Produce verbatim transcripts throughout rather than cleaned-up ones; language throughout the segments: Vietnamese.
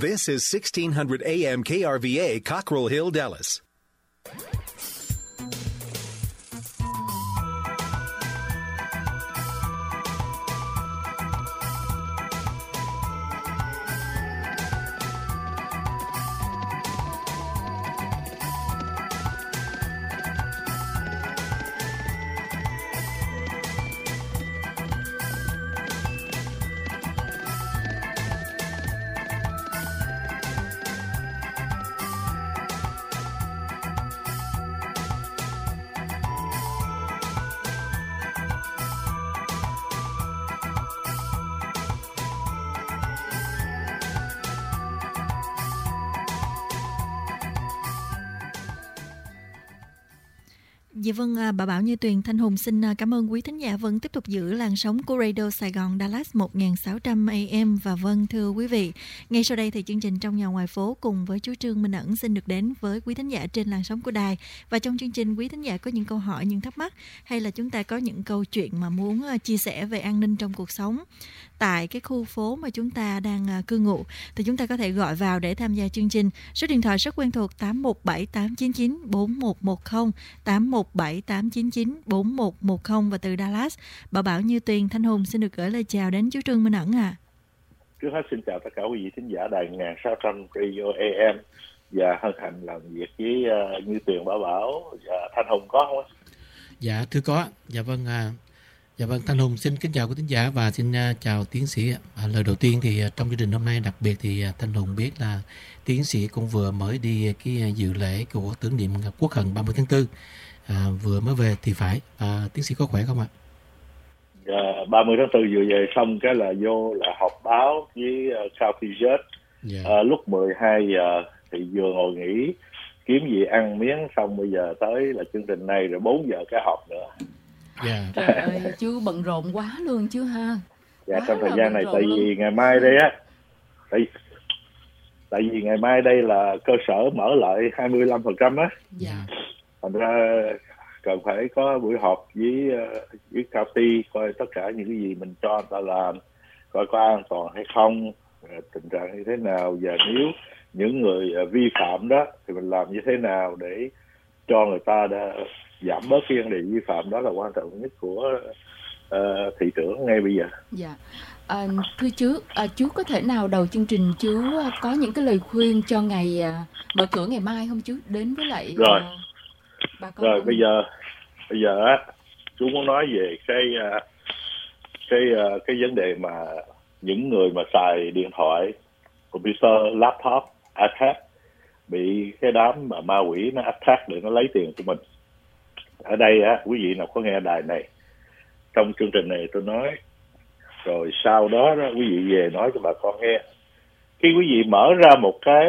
This is sixteen hundred A M K R V A, Cockrell Hill, Dallas. Dạ vâng, bà Bảo Như Tuyền, Thanh Hùng xin cảm ơn quý thính giả vẫn tiếp tục giữ làn sóng của Radio Sài Gòn Dallas một nghìn sáu trăm A M. Và vâng, thưa quý vị, ngay sau đây thì chương trình Trong Nhà Ngoài Phố cùng với chú Trương Minh Ẩn xin được đến với quý thính giả trên làn sóng của đài. Và trong chương trình, quý thính giả có những câu hỏi, những thắc mắc hay là chúng ta có những câu chuyện mà muốn chia sẻ về an ninh trong cuộc sống tại cái khu phố mà chúng ta đang cư ngụ, thì chúng ta có thể gọi vào để tham gia chương trình. Số điện thoại rất quen thuộc tám một bảy tám chín chín bốn một một không, tám một bảy tám chín chín bốn một một không. Và từ Dallas, Bảo Bảo Như Tuyền, Thanh Hùng xin được gửi lời chào đến chú Trương Minh Ẩn ạ. À. Trước hết xin chào tất cả quý vị thính giả đài một nghìn sáu trăm Radio A M và hân hạnh làm việc với uh, Như Tuyền, Bảo Bảo và Thanh Hùng có không? Dạ thưa có. Dạ vâng. À, dạ vâng, Thanh Hùng xin kính chào quý thính giả và xin uh, chào tiến sĩ. À, lời đầu tiên thì uh, trong chương trình hôm nay đặc biệt thì uh, Thanh Hùng biết là tiến sĩ cũng vừa mới đi cái uh, dự lễ của tưởng niệm Quốc Hận ba mươi tháng tư. À, vừa mới về thì phải. À, tiến sĩ có khỏe không ạ? À, ba mươi tháng tư vừa về xong cái là vô là họp báo với uh, South Jet. Yeah. À, lúc mười hai giờ thì vừa ngồi nghỉ kiếm gì ăn miếng, xong bây giờ tới là chương trình này rồi bốn giờ cái họp nữa. Yeah. Trời ơi, chú bận rộn quá luôn chứ ha. Dạ, trong thời gian này tại vì luôn. Ngày mai đây á, tại, tại vì ngày mai đây là cơ sở mở lại hai mươi lăm phần trăm á. Dạ. Thành ra cần phải có buổi họp với với county coi tất cả những cái gì mình cho người ta làm, coi có an toàn hay không, tình trạng như thế nào, và nếu những người vi phạm đó thì mình làm như thế nào để cho người ta đã giảm bớt cái vấn đề vi phạm. Đó là quan trọng nhất của uh, thị trưởng ngay bây giờ. Dạ. À, thưa chú, à, chú có thể nào đầu chương trình chú có những cái lời khuyên cho ngày uh, mở cửa ngày mai không chú, đến với lại rồi uh, bà con rồi không? bây giờ bây giờ á chú muốn nói về cái uh, cái uh, cái vấn đề mà những người mà xài điện thoại, computer, laptop, iPad bị cái đám mà ma quỷ nó attack để nó lấy tiền của mình. Ở đây á, quý vị nào có nghe đài này, trong chương trình này tôi nói, rồi sau đó, đó quý vị về nói cho bà con nghe. Khi quý vị mở ra một cái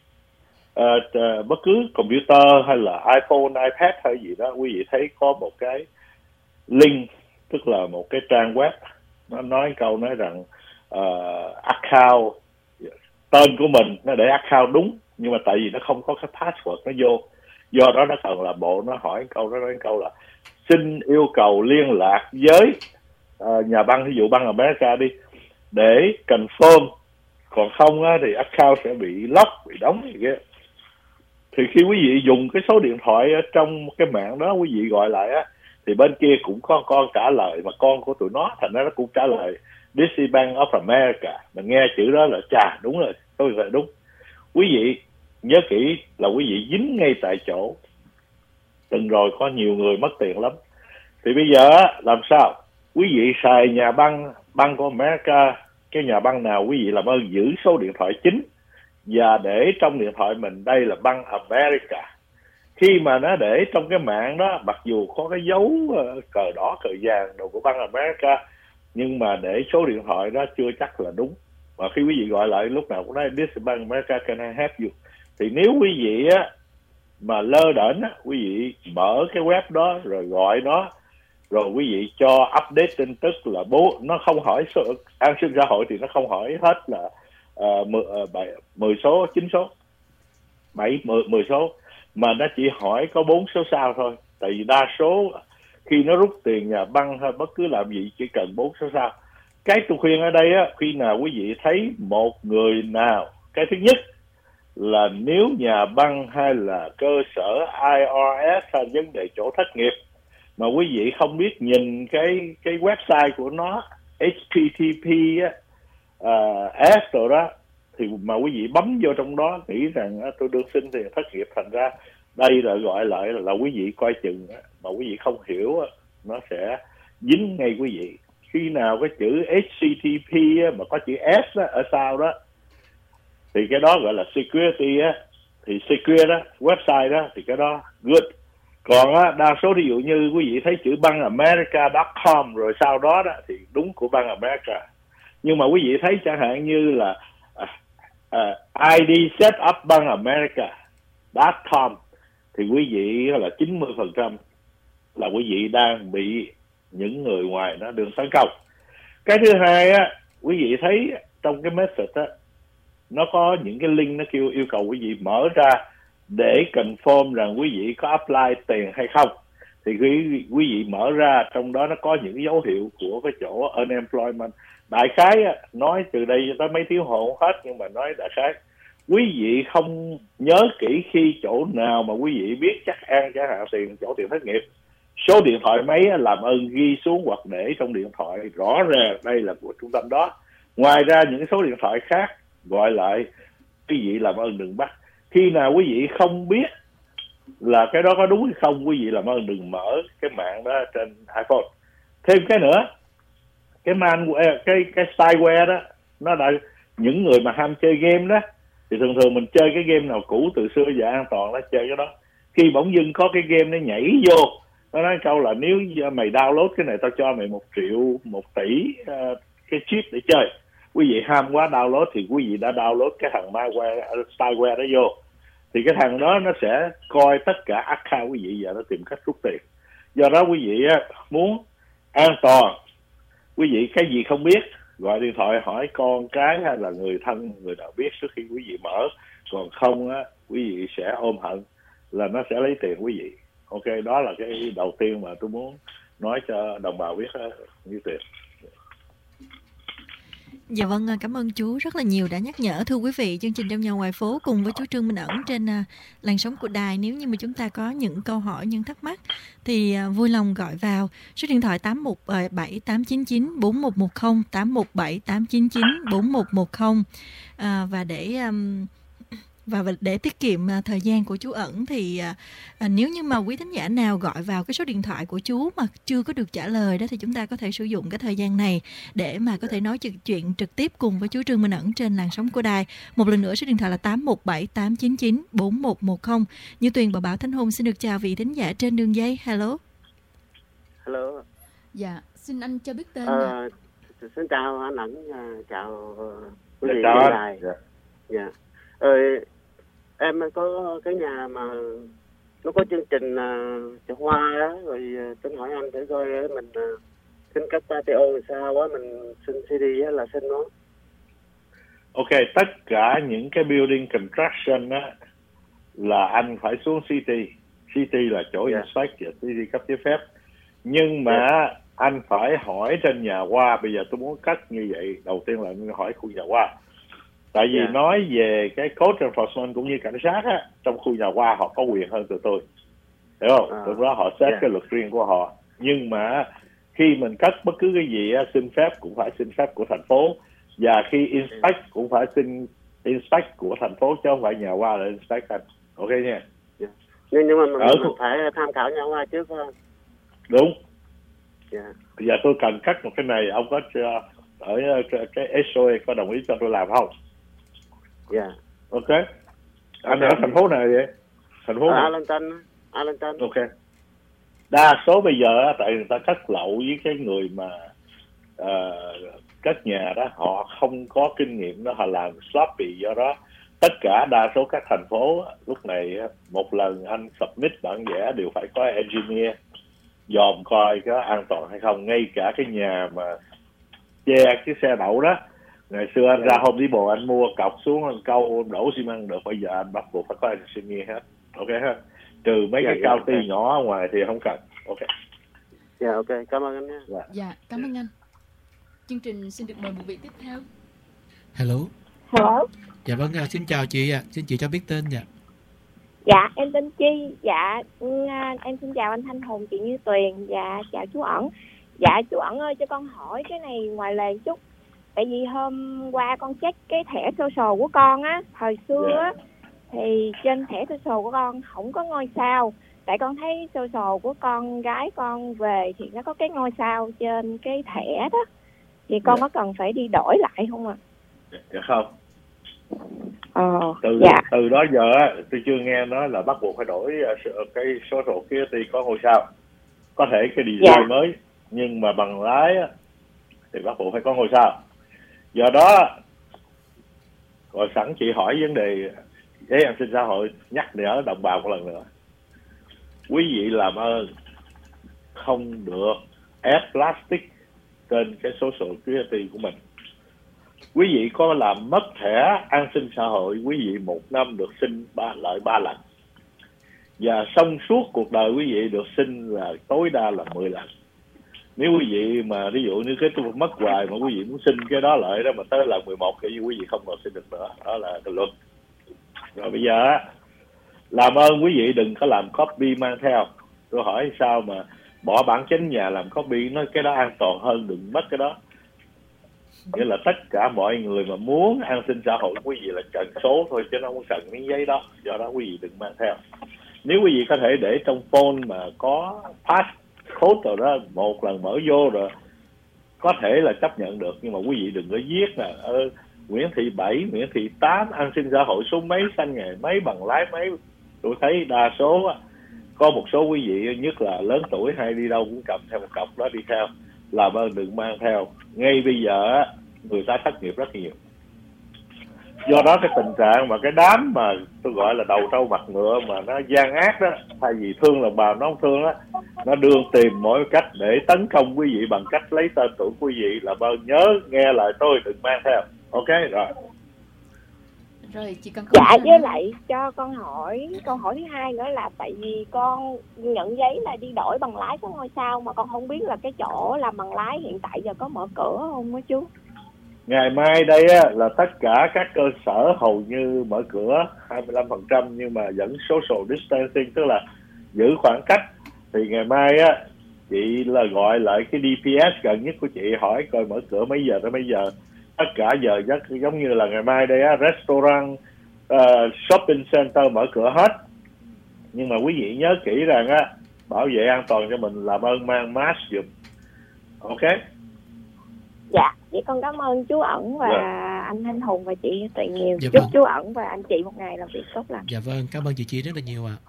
uh, uh, bất cứ computer hay là iPhone, iPad hay gì đó, quý vị thấy có một cái link, tức là một cái trang web, nó nói câu nói rằng uh, account, tên của mình nó để account đúng, nhưng mà tại vì nó không có cái password nó vô, do đó nó cần là bộ nó hỏi câu, nó nói câu là xin yêu cầu liên lạc với uh, nhà băng, ví dụ băng America đi, để confirm, còn không á, thì account sẽ bị lock, bị đóng gì kia. Thì khi quý vị dùng cái số điện thoại ở trong cái mạng đó, quý vị gọi lại á, thì bên kia cũng có con trả lời, mà con của tụi nó, thành ra nó cũng trả lời This is Bank of America. Mình nghe chữ đó là chà, đúng rồi, tôi phải đúng. Quý vị nhớ kỹ là quý vị dính ngay tại chỗ. Từng rồi có nhiều người mất tiền lắm. Thì bây giờ làm sao? Quý vị xài nhà băng, Bank of America, cái nhà băng nào quý vị làm ơn giữ số điện thoại chính và để trong điện thoại mình đây là Bank America. Khi mà nó để trong cái mạng đó, mặc dù có cái dấu cờ đỏ, cờ vàng đồ của Bank America, nhưng mà để số điện thoại đó chưa chắc là đúng. Mà khi quý vị gọi lại lúc nào cũng nói This is Bank America, can I help you? Thì nếu quý vị á mà lơ đễnh á, quý vị mở cái web đó rồi gọi nó, rồi quý vị cho update tin tức là bố, nó không hỏi số an sinh xã hội, thì nó không hỏi hết là uh, mười số, chín số, bảy, mười, mười số, mà nó chỉ hỏi có bốn số sau thôi. Tại vì đa số khi nó rút tiền nhà băng hay bất cứ làm gì chỉ cần bốn số sau. Cái tôi khuyên ở đây á, khi nào quý vị thấy một người nào Cái thứ nhất là nếu nhà băng hay là cơ sở i rờ ét hay vấn đề chỗ thất nghiệp mà quý vị không biết nhìn cái cái website của nó H T T P á, uh, S rồi đó, thì mà quý vị bấm vô trong đó nghĩ rằng uh, tôi được xin tiền thất nghiệp, thành ra đây là gọi lại là, là quý vị coi chừng uh, mà quý vị không hiểu uh, nó sẽ dính ngay quý vị. Khi nào cái chữ H T T P uh, mà có chữ S uh, ở sau đó thì cái đó gọi là security á, thì secure đó, website đó thì cái đó good. Còn á, đa số ví dụ như quý vị thấy chữ bang america chấm com rồi sau đó đó thì đúng của bang America. Nhưng mà quý vị thấy chẳng hạn như là uh, uh, I D setup bang america chấm com thì quý vị là chín mươi phần trăm là quý vị đang bị những người ngoài nó đường tấn công. Cái thứ hai á, quý vị thấy trong cái message á, nó có những cái link nó kêu yêu cầu quý vị mở ra để confirm rằng quý vị có apply tiền hay không. Thì quý, quý vị mở ra, trong đó nó có những dấu hiệu của cái chỗ unemployment. Đại khái nói từ đây tới mấy tiếng hồ hết, nhưng mà nói đại khái quý vị không nhớ kỹ khi chỗ nào mà quý vị biết chắc ăn chẳng hạn tiền chỗ tiền thất nghiệp, số điện thoại máy làm ơn ghi xuống hoặc để trong điện thoại rõ ràng đây là của trung tâm đó. Ngoài ra những số điện thoại khác gọi lại quý vị làm ơn đừng bắt. Khi nào quý vị không biết là cái đó có đúng hay không, quý vị làm ơn đừng mở cái mạng đó trên iPhone. Thêm cái nữa, cái man cái cái spyware đó, nó là những người mà ham chơi game đó, thì thường thường mình chơi cái game nào cũ từ xưa giờ an toàn đó, chơi cái đó. Khi bỗng dưng có cái game nó nhảy vô, nó nói câu là nếu mày download cái này tao cho mày một triệu, một tỷ uh, cái chip để chơi. Quý vị ham quá download thì quý vị đã download cái thằng malware, spyware đó vô. Thì cái thằng đó nó sẽ coi tất cả account quý vị và nó tìm cách rút tiền. Do đó quý vị muốn an toàn, quý vị cái gì không biết gọi điện thoại hỏi con cái hay là người thân, người nào biết trước khi quý vị mở. Còn không á, quý vị sẽ ôm hận là nó sẽ lấy tiền quý vị. Ok, đó là cái đầu tiên mà tôi muốn nói cho đồng bào biết như tiền. Dạ vâng, cảm ơn chú rất là nhiều đã nhắc nhở. Thưa quý vị, chương trình Trong Nhà Ngoài Phố cùng với chú Trương Minh Ẩn trên uh, làn sóng của đài. Nếu như mà chúng ta có những câu hỏi, những thắc mắc thì uh, vui lòng gọi vào số điện thoại tám một bảy tám chín chín bốn một một không, tám một bảy tám chín chín bốn một một không. uh, và để um, và để tiết kiệm thời gian của chú Ẩn thì à, nếu như mà quý thính giả nào gọi vào cái số điện thoại của chú mà chưa có được trả lời đó thì chúng ta có thể sử dụng cái thời gian này để mà có thể nói chuyện trực tiếp cùng với chú Trương Minh Ẩn trên làn sóng của đài. Một lần nữa số điện thoại là tám một bảy tám chín chín bốn một một không. Như Tuyền và Bảo Thanh Hùng xin được chào vị thính giả trên đường dây. Hello. Hello. Dạ, xin anh cho biết tên. À, xin chào anh Ẩn, chào quý vị chào anh. đài. Dạ. Dạ. Ờ, em có cái nhà mà nó có chương trình uh, chợ hoa đó, rồi uh, tính hỏi anh thử coi uh, mình uh, xin cấp patio làm sao quá, mình xin xê đê á, là xin nó. Ok, tất cả những cái building construction á là anh phải xuống city. City là chỗ yeah. inspect và city cấp giấy phép. Nhưng mà yeah. anh phải hỏi trên nhà hoa. Bây giờ tôi muốn cắt như vậy. Đầu tiên là anh hỏi khu nhà hoa. Tại vì yeah. nói về cái code enforcement cũng như cảnh sát á, trong khu nhà hoa họ có quyền hơn tụi tôi, hiểu không? À, Lúc đó họ xét yeah. cái luật riêng của họ. Nhưng mà khi mình cất bất cứ cái gì á, xin phép cũng phải xin phép của thành phố. Và khi inspect cũng phải xin inspect của thành phố, chứ không phải nhà hoa là inspect anh. Ok nha. Yeah. Nhưng, nhưng mà mình, mình khu... phải tham khảo nhà hoa trước phải không? Đúng. Yeah. Bây giờ tôi cần cắt một cái này, ông có ở cái ét o a có đồng ý cho tôi làm không? Dạ. Yeah. Ok. Anh okay. Ở thành phố nào vậy? Thành phố nào? Arlington. Arlington. Ok. Đa số bây giờ tại người ta cất lậu với cái người mà uh, cất nhà đó, họ không có kinh nghiệm đó, họ làm sloppy. Do đó tất cả đa số các thành phố lúc này một lần anh submit bản vẽ đều phải có engineer dòm coi có an toàn hay không. Ngay cả cái nhà mà che cái xe đậu đó, ngày xưa anh ra Home Depot anh mua cọc xuống anh câu đổ xi măng được, bây giờ anh bắt buộc phải có engineer hết. Ok ha, trừ mấy yeah, cái cao ti yeah, nhỏ ở ngoài thì không cần. Ok. Dạ yeah, ok, cảm ơn anh nha. Dạ, yeah, cảm ơn anh. Chương trình xin được mời một vị tiếp theo. Hello. Hello. Dạ vâng, à, xin chào chị ạ. À. Xin chị cho biết tên dạ. Dạ, em tên Chi. Dạ, em xin chào anh Thanh Hùng, chị Như Tuyền. Dạ, chào chú Ẩn. Dạ, chú Ẩn ơi, cho con hỏi cái này ngoài lề chút. Tại vì hôm qua con check cái thẻ social của con á, thời xưa á, thì trên thẻ social của con không có ngôi sao. Tại con thấy social của con gái con về thì nó có cái ngôi sao trên cái thẻ đó. Thì con dạ. có cần phải đi đổi lại không ạ? À? Dạ không. Ờ, từ dạ. từ đó giờ tôi chưa nghe nói là bắt buộc phải đổi cái số sổ kia thì có ngôi sao. Có thể cái design dạ. mới nhưng mà bằng lái thì bắt buộc phải có ngôi sao. Do đó rồi sẵn chị hỏi vấn đề giấy an sinh xã hội, nhắc nhở đồng bào một lần nữa. Quý vị làm ơn không được ép plastic trên cái số sổ security của mình. Quý vị có làm mất thẻ an sinh xã hội, quý vị một năm được xin ba lợi ba lần. Và trong suốt cuộc đời quý vị được xin là tối đa là mười lần. Nếu quý vị mà ví dụ như cái tôi mất hoài mà quý vị muốn xin cái đó lợi đó mà tới là mười một thì quý vị không còn xin được nữa. Đó là cái luật. Rồi bây giờ làm ơn quý vị đừng có làm copy mang theo. Tôi hỏi sao mà bỏ bản chính nhà làm copy, nói cái đó an toàn hơn, đừng mất cái đó. Nghĩa là tất cả mọi người mà muốn an sinh xã hội quý vị là cần số thôi chứ nó không cần miếng giấy đó. Do đó quý vị đừng mang theo. Nếu quý vị có thể để trong phone mà có pass code rồi đó, một lần mở vô rồi có thể là chấp nhận được, nhưng mà quý vị đừng có viết là ơ Nguyễn Thị bảy, Nguyễn Thị tám, an sinh xã hội số mấy, xanh nghề mấy, bằng lái mấy. Tôi thấy đa số có một số quý vị nhất là lớn tuổi hay đi đâu cũng cầm theo một cọc đó đi theo. Làm ơn đừng mang theo. Ngay bây giờ người ta thất nghiệp rất nhiều. Do đó cái tình trạng mà cái đám mà tôi gọi là đầu trâu mặt ngựa mà nó gian ác đó, thay vì thương đồng bào nó không thương đó, nó đương tìm mọi cách để tấn công quý vị bằng cách lấy tên tuổi quý vị. Làm ơn nhớ nghe lời tôi, đừng mang theo. Ok rồi. Rồi chị cần dạ với lại cho con hỏi câu hỏi thứ hai nữa là tại vì con nhận giấy là đi đổi bằng lái có ngôi sao mà con không biết là cái chỗ làm bằng lái hiện tại giờ có mở cửa không á chú? Ngày mai đây á, là tất cả các cơ sở hầu như mở cửa hai mươi lăm phần trăm nhưng mà vẫn social distancing, tức là giữ khoảng cách. Thì ngày mai á chị là gọi lại cái đê pê ét gần nhất của chị hỏi coi mở cửa mấy giờ tới mấy giờ. Tất cả giờ giấc giống như là ngày mai đây á, restaurant, uh, shopping center mở cửa hết. Nhưng mà quý vị nhớ kỹ rằng á, bảo vệ an toàn cho mình làm ơn mang mask giùm. Ok? Dạ, vậy con cảm ơn chú Ẩn và dạ. anh Thanh Hùng và chị Tuyền nhiều. Dạ chúc vâng. chú Ẩn và anh chị một ngày làm việc tốt lành. Dạ vâng, cảm ơn chị Chi rất là nhiều ạ. À.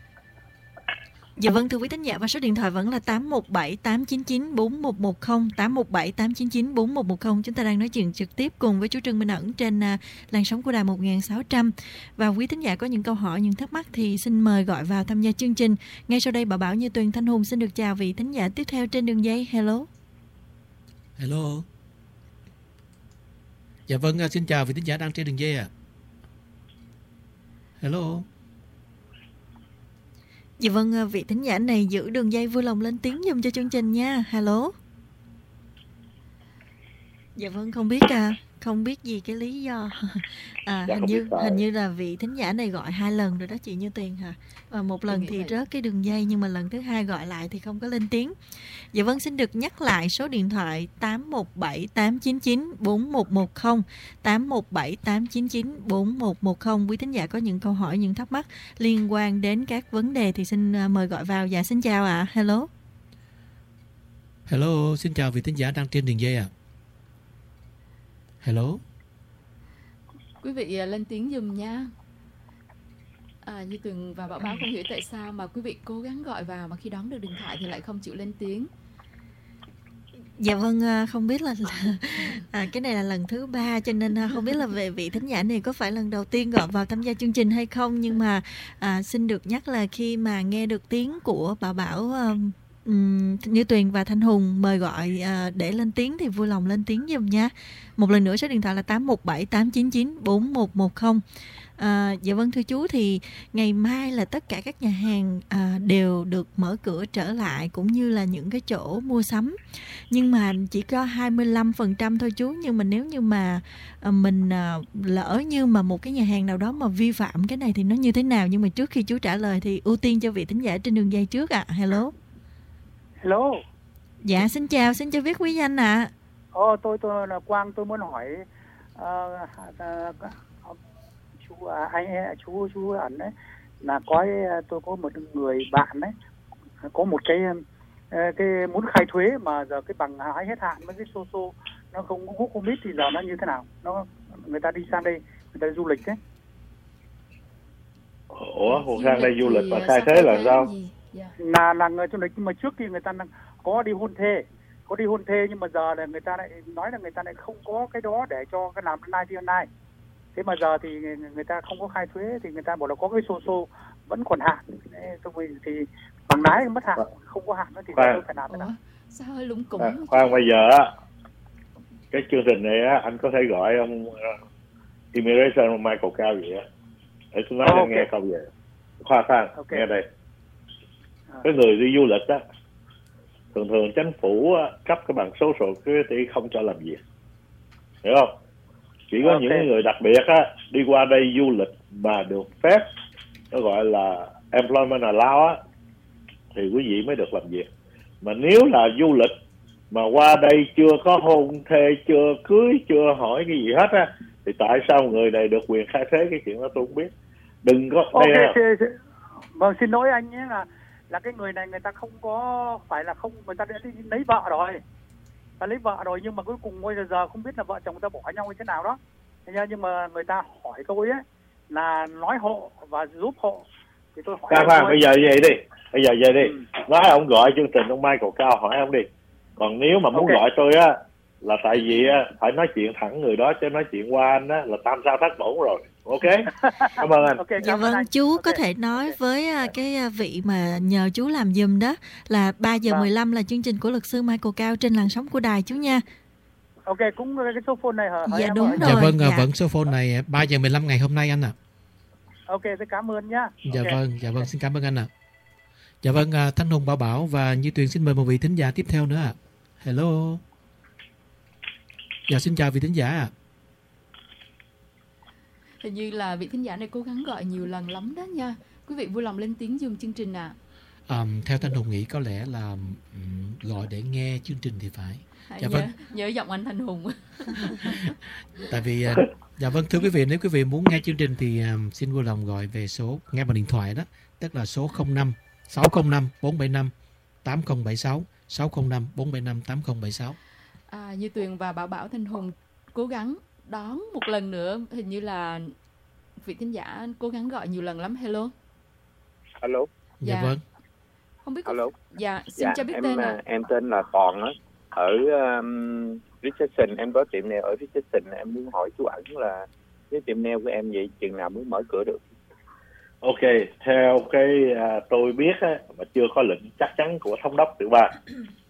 Dạ vâng, thưa quý thính giả, và số điện thoại vẫn là tám một bảy tám chín chín bốn một một không, tám một bảy tám chín chín bốn một một không. Chúng ta đang nói chuyện trực tiếp cùng với chú Trương Minh Ẩn trên uh, làn sóng của đài một nghìn sáu trăm. Và quý thính giả có những câu hỏi, những thắc mắc thì xin mời gọi vào tham gia chương trình. Ngay sau đây, bà Bảo Như Tuyền, Thanh Hùng xin được chào vị thính giả tiếp theo trên đường dây. Hello. Hello. Dạ vâng, uh, xin chào vị thính giả đang trên đường dây ạ. À. Hello. Dạ vâng, vị thính giả này giữ đường dây vui lòng lên tiếng giùm cho chương trình nha. Hello. Dạ vâng, không biết à, không biết gì cái lý do. À, dạ, hình như hình như là vị thính giả này gọi hai lần rồi đó chị Như Tuyền hả? Và một lần thì rớt cái đường dây nhưng mà lần thứ hai gọi lại thì không có lên tiếng. Dạ vâng, xin được nhắc lại số điện thoại tám một bảy tám chín chín bốn một một không, tám một bảy tám chín chín bốn một một không. Quý thính giả có những câu hỏi, những thắc mắc liên quan đến các vấn đề thì xin mời gọi vào. Dạ xin chào ạ. À. Hello. Hello, xin chào vị thính giả đang trên đường dây ạ. À. Hello. Quý vị lên tiếng giùm nha. À, Như Tuyền và Bảo Báo không hiểu tại sao mà quý vị cố gắng gọi vào mà khi đón được điện thoại thì lại không chịu lên tiếng. Dạ vâng, không biết là, là à, cái này là lần thứ ba cho nên không biết là về vị thính giả này có phải lần đầu tiên gọi vào tham gia chương trình hay không, nhưng mà à, xin được nhắc là khi mà nghe được tiếng của bà Bảo um, um, Như Tuyền và Thanh Hùng mời gọi uh, để lên tiếng thì vui lòng lên tiếng giùm nha. Một lần nữa số điện thoại là tám một bảy tám chín chín bốn một một không. À, dạ vâng thưa chú, thì ngày mai là tất cả các nhà hàng à, đều được mở cửa trở lại, cũng như là những cái chỗ mua sắm, nhưng mà chỉ có hai mươi lăm phần trăm thôi chú. Nhưng mà nếu như mà à, mình à, lỡ như mà một cái nhà hàng nào đó mà vi phạm cái này thì nó như thế nào? Nhưng mà trước khi chú trả lời thì ưu tiên cho vị thính giả trên đường dây trước ạ. À. Hello. Hello. Dạ xin chào, xin cho biết quý danh ạ. À. Ồ, tôi tôi là Quang, tôi muốn hỏi uh, uh, chú à, anh chú chú ẩn đấy, là có tôi có một người bạn đấy, có một cái cái muốn khai thuế mà giờ cái bằng lái hết hạn với cái xô xô nó không hút không biết thì giờ nó như thế nào? Nó người ta đi sang đây người ta du lịch đấy. Ủa, hồ sang đây du lịch mà khai thuế là sao? Là là người du lịch, nhưng mà trước khi người ta có đi hôn thê, có đi hôn thê nhưng mà giờ là người ta lại nói là người ta lại không có cái đó để cho cái làm online đi online. Thế mà giờ thì người ta không có khai thuế thì người ta bảo là có cái xô xô vẫn còn hạn. Thì bằng lái mất hạn, không có hạn nữa thì tôi phải làm thế nào? Sao hơi lúng cúng. À, khoan, bây giờ á, cái chương trình này á, anh có thể gọi ông uh, Immigration ông Michael Cao vậy á, để tôi nói oh, okay. nghe câu vậy. Khoan khoan, okay. nghe đây. À. Cái người đi du lịch á, thường thường chính phủ á, cấp cái bằng social security không cho làm việc, hiểu không? Chỉ có okay. những người đặc biệt á đi qua đây du lịch mà được phép, nó gọi là employment allowance á, thì quý vị mới được làm việc. Mà nếu là du lịch mà qua đây chưa có hôn thê, chưa cưới, chưa hỏi cái gì hết á, thì tại sao người này được quyền khai thuế? Cái chuyện đó tôi không biết. Đừng có okay, đây xin, vâng xin lỗi anh nhé, là là cái người này người ta không có phải là không, người ta đã đi lấy vợ rồi, ta lấy vợ rồi nhưng mà cuối cùng bây giờ không biết là vợ chồng người ta bỏ nhau như thế nào đó. Nhưng mà người ta hỏi tôi ấy là nói hộ và giúp hộ thì tôi hỏi. Khoan, bây giờ vậy đi, bây giờ vậy đi, ừ. nói ông gọi chương trình ông Michael Cao hỏi ông đi. Còn nếu mà muốn okay. gọi tôi á là tại vì á phải nói chuyện thẳng người đó, chứ nói chuyện qua anh á là tam sao thất bổn rồi. Ok, cảm ơn anh. Okay, dạ vâng, chú okay. có thể nói okay. với cái vị mà nhờ chú làm giùm đó là ba giờ mười lăm là chương trình của luật sư Michael Cao trên làn sóng của đài chú nha. Ok, cũng cái số phone này hả? Dạ đúng rồi. Dạ vâng, dạ. vẫn số phone này ba giờ mười lăm ngày hôm nay anh ạ. À. Ok, tôi cảm ơn nhá. Dạ okay. vâng, dạ vâng, xin cảm ơn anh ạ. À. Dạ vâng, Thanh Hùng, Bảo Bảo và Như Tuyền xin mời một vị thính giả tiếp theo nữa ạ. À. Hello. Dạ xin chào vị thính giả ạ. À. Hình như là vị thính giả này cố gắng gọi nhiều lần lắm đó nha. Quý vị vui lòng lên tiếng dùng chương trình ạ. À. Um, theo Thanh Hùng nghĩ có lẽ là um, gọi để nghe chương trình thì phải. Dạ nhớ, vâng. Nhớ giọng anh Thanh Hùng. Tại vì dạ vâng, thưa quý vị, nếu quý vị muốn nghe chương trình thì um, xin vui lòng gọi về số nghe bằng điện thoại đó, tức là số không năm sáu không năm bốn bảy năm tám không bảy sáu, sáu không năm bốn bảy năm tám không bảy sáu. À, Như Tuyền và Bảo Bảo, Thanh Hùng cố gắng đón một lần nữa, hình như là vị thính giả cố gắng gọi nhiều lần lắm. Hello. Hello. Dạ, dạ vâng. Không biết có... Hello. Dạ, xin dạ, cho biết em, tên ạ. Em tên là Toàn á. Ở um, Richardson, em có tiệm nail ở Richardson. Em muốn hỏi chú Ẩn là cái tiệm nail của em vậy chừng nào mới mở cửa được? Ok, theo cái uh, tôi biết á, mà chưa có lệnh chắc chắn của thống đốc tiểu bang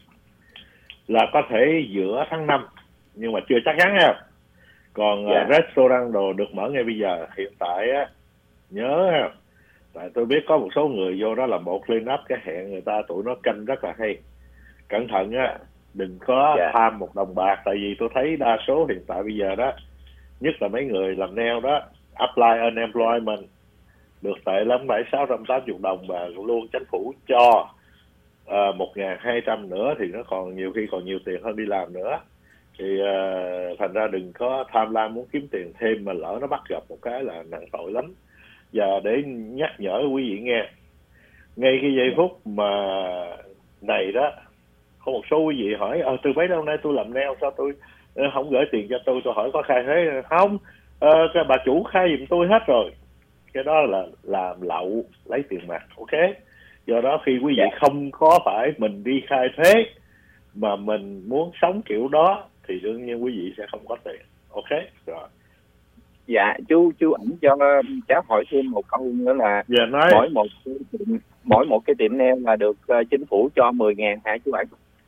là có thể giữa tháng năm, nhưng mà chưa chắc chắn nha. Còn yeah. uh, restaurant đồ được mở ngay bây giờ. Hiện tại á, nhớ ha, tại tôi biết có một số người vô đó làm bộ clean up, cái hẹn người ta tụi nó canh rất là hay. Cẩn thận á, đừng có yeah. tham một đồng bạc, tại vì tôi thấy đa số hiện tại bây giờ đó, nhất là mấy người làm nail đó, apply unemployment được tệ lắm, bảy sáu trăm tám mươi đồng, và luôn chính phủ cho uh, một nghìn hai trăm nữa thì nó còn nhiều khi còn nhiều tiền hơn đi làm nữa. Thì uh, thành ra đừng có tham lam muốn kiếm tiền thêm, mà lỡ nó bắt gặp một cái là nặng tội lắm. Và để nhắc nhở quý vị nghe, ngay cái giây phút mà này đó, có một số quý vị hỏi ờ từ mấy lâu nay tôi làm nail sao tôi không gửi tiền cho tôi, tôi hỏi có khai thuế không? Ờ, cái bà chủ khai giùm tôi hết rồi. Cái đó là làm lậu, lấy tiền mặt. Ok, do đó khi quý vị yeah. không có phải mình đi khai thuế mà mình muốn sống kiểu đó thì đương nhiên quý vị sẽ không có tiền. Ok rồi. Dạ, chú chú ẩn cho cháu hỏi thêm một câu nữa là dạ, nói. mỗi một mỗi một cái tiệm nail là được uh, chính phủ cho mười ngàn hả chú ẩn?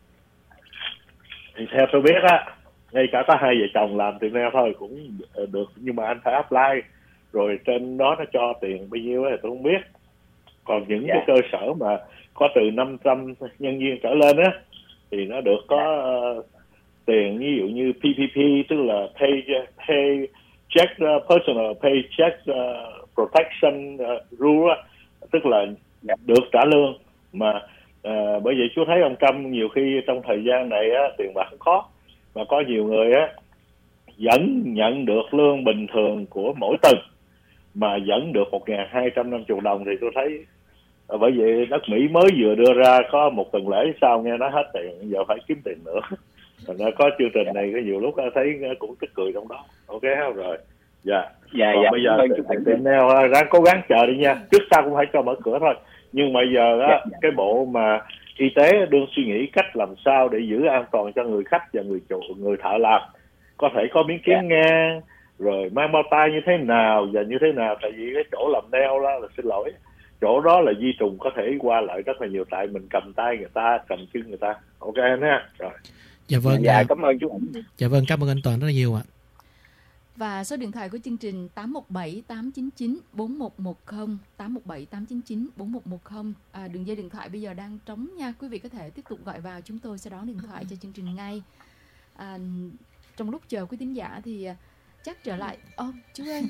Thì theo tôi biết á, ngay cả có hai vợ chồng làm tiệm nail thôi cũng được, nhưng mà anh phải apply rồi trên đó nó cho tiền bao nhiêu thì tôi không biết. Còn những Dạ. cái cơ sở mà có từ năm trăm nhân viên trở lên á thì nó được có uh, tiền ví dụ như pê pê pê, tức là pay pay check uh, personal pay check uh, protection uh, rule, tức là được trả lương mà. uh, bởi vậy chú thấy ông Trump nhiều khi trong thời gian này á, tiền bạc không có, mà có nhiều người á vẫn nhận được lương bình thường của mỗi tuần mà vẫn được một nghìn hai trăm năm mươi đồng. Thì tôi thấy uh, bởi vậy đất Mỹ mới vừa đưa ra có một tuần lễ sau nghe nói hết tiền, giờ phải kiếm tiền nữa. Thành ra có chương trình này có nhiều lúc thấy cũng tức cười trong đó. Ok không rồi? Dạ. Dạ, Còn dạ. bây giờ Vâng, tiệm nail ráng cố gắng chờ đi nha. Trước sau cũng phải cho mở cửa thôi. Nhưng bây giờ á, dạ, dạ. cái bộ mà y tế đương suy nghĩ cách làm sao để giữ an toàn cho người khách và người chủ, người thợ làm. Có thể có miếng kiến dạ. ngang, rồi mang bao tay như thế nào và như thế nào. Tại vì cái chỗ làm nail đó là xin lỗi, chỗ đó là vi trùng có thể qua lại rất là nhiều, tại mình cầm tay người ta, cầm chân người ta. Ok nha. Rồi. Dạ vâng. Dạ, à, cảm ơn chú. Dạ vâng, cảm ơn anh Toàn rất là nhiều ạ. Và số điện thoại của chương trình tám một bảy tám chín chín bốn một một không, tám một bảy tám chín chín bốn một một không. À, đường dây điện thoại bây giờ đang trống nha. Quý vị có thể tiếp tục gọi vào, chúng tôi sẽ đón điện thoại cho chương trình ngay. À, trong lúc chờ quý thính giả thì chắc trở lại. Ô, oh, chú ơi.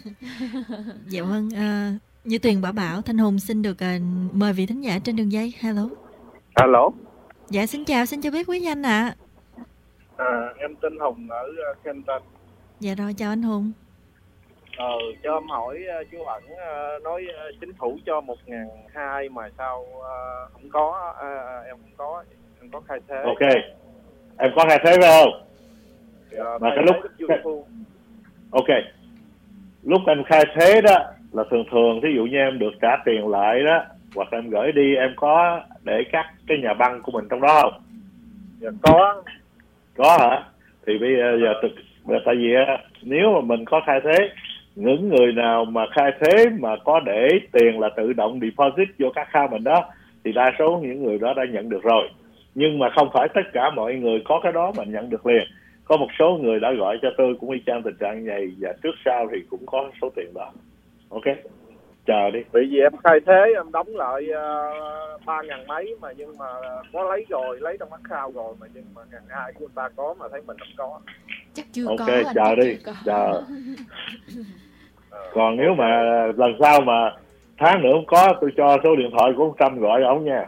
Dạ vâng, à, Như Tuyền Bảo Bảo, Thanh Hùng xin được à, mời vị thính giả trên đường dây. Hello. Alo. Dạ xin chào, xin cho biết quý danh ạ. À. À, em tên Hùng ở uh, Kenton. Dạ rồi, chào anh Hùng. Ờ, cho em hỏi uh, chú Ẩn uh, nói uh, chính phủ cho một nghìn hai trăm mà sao uh, không có, uh, em không có, em có khai thế. Ok, em có khai thế phải không? Dạ, mà cái lúc cái... ok, lúc em khai thế đó là thường thường thí dụ như em được trả tiền lại đó, hoặc em gửi đi, em có để các cái nhà băng của mình trong đó không? Dạ có. Có hả? Thì bây giờ thực tại vì nếu mà mình có khai thế, những người nào mà khai thế mà có để tiền là tự động deposit vô các account mình đó thì đa số những người đó đã nhận được rồi. Nhưng mà không phải tất cả mọi người có cái đó mà nhận được liền. Có một số người đã gọi cho tôi cũng y chang tình trạng này, và trước sau thì cũng có số tiền đó. Ok, chờ đi. Bởi vì em khai thế em đóng lại ba uh, ngàn mấy mà, nhưng mà có lấy rồi, lấy trong account rồi mà, nhưng mà ngàn hai của người ta có mà thấy mình không có. Chắc chưa ok, có. Ok, chờ đi, chờ. Còn nếu mà lần sau mà tháng nữa không có, tôi cho số điện thoại của ông Trump gọi ông nha.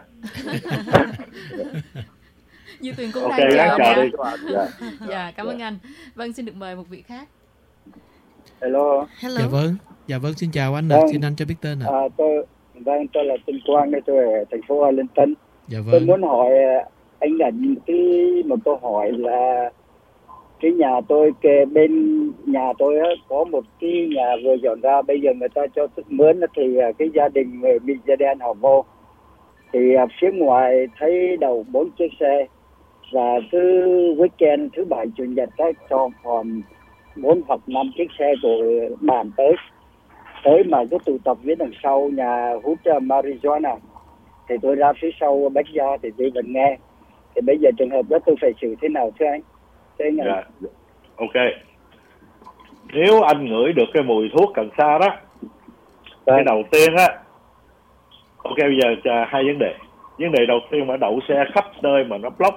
Như Tuyền cũng ok, đang chờ, chờ đi. Dạ, dạ cảm ơn anh. Vâng, xin được mời một vị khác. Hello. Hello. Dạ vâng, dạ vâng, xin chào anh ạ. Vâng. Xin anh cho biết tên ạ. À, tôi, vâng, tôi là Tinh Quang, tôi ở thành phố Arlington. Dạ vâng. Tôi muốn hỏi anh Ẩn cái một câu hỏi là cái nhà tôi kề bên nhà tôi á, có một cái nhà vừa dọn ra, bây giờ người ta cho mướn thì cái gia đình người Mỹ da đen họ vô thì phía ngoài thấy đầu bốn chiếc xe, và cứ weekend thứ bảy chủ nhật á cho còn bốn hoặc năm chiếc xe của bạn tới tới mà cứ tụ tập với đằng sau nhà hút marijuana. Thì tôi ra phía sau bách gia thì tôi vẫn nghe. Thì bây giờ trường hợp đó tôi phải xử thế nào thưa anh? Thưa anh yeah. Ok, nếu anh ngửi được cái mùi thuốc cần sa đó, cái đầu tiên á, ok bây giờ hai vấn đề. Vấn đề đầu tiên mà đậu xe khắp nơi mà nó block